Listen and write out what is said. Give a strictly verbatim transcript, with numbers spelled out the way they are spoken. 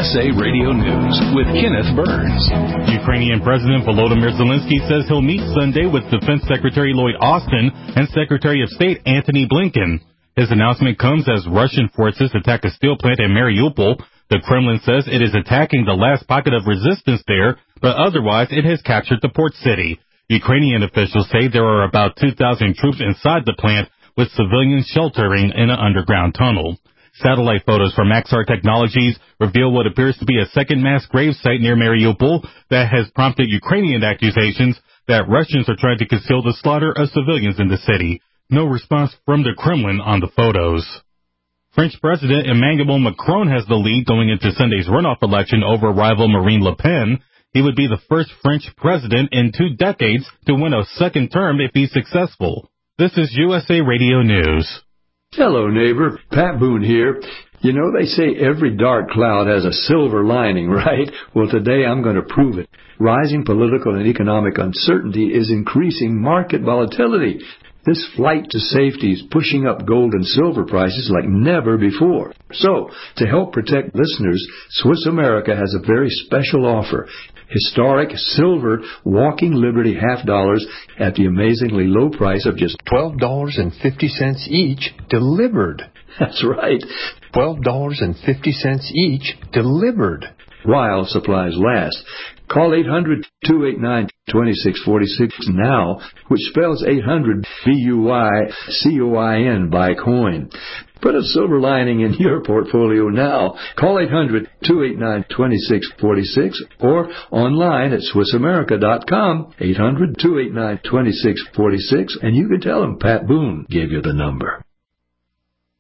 S A Radio News with Kenneth Burns. Ukrainian President Volodymyr Zelensky says he'll meet Sunday with Defense Secretary Lloyd Austin and Secretary of State Antony Blinken. His announcement comes as Russian forces attack a steel plant in Mariupol. The Kremlin says it is attacking the last pocket of resistance there, but otherwise it has captured the port city. Ukrainian officials say there are about two thousand troops inside the plant, with civilians sheltering in an underground tunnel. Satellite photos from Maxar Technologies reveal what appears to be a second mass grave site near Mariupol that has prompted Ukrainian accusations that Russians are trying to conceal the slaughter of civilians in the city. No response from the Kremlin on the photos. French President Emmanuel Macron has the lead going into Sunday's runoff election over rival Marine Le Pen. He would be the first French president in two decades to win a second term if he's successful. This is U S A Radio News. Hello, neighbor. Pat Boone here. You know, they say every dark cloud has a silver lining, right? Well, today I'm going to prove it. Rising political and economic uncertainty is increasing market volatility. This flight to safety is pushing up gold and silver prices like never before. So, to help protect listeners, Swiss America has a very special offer. Historic silver Walking Liberty half dollars at the amazingly low price of just twelve dollars and fifty cents each, delivered. That's right. twelve dollars and fifty cents each, delivered. While supplies last. Call eight hundred, two eight nine, two six four six now, which spells eight hundred B U Y C O I N by coin. Put a silver lining in your portfolio now. Call eight hundred, two eight nine, two six four six or online at Swiss America dot com, eight hundred, two eight nine, two six four six, and you can tell them Pat Boone gave you the number.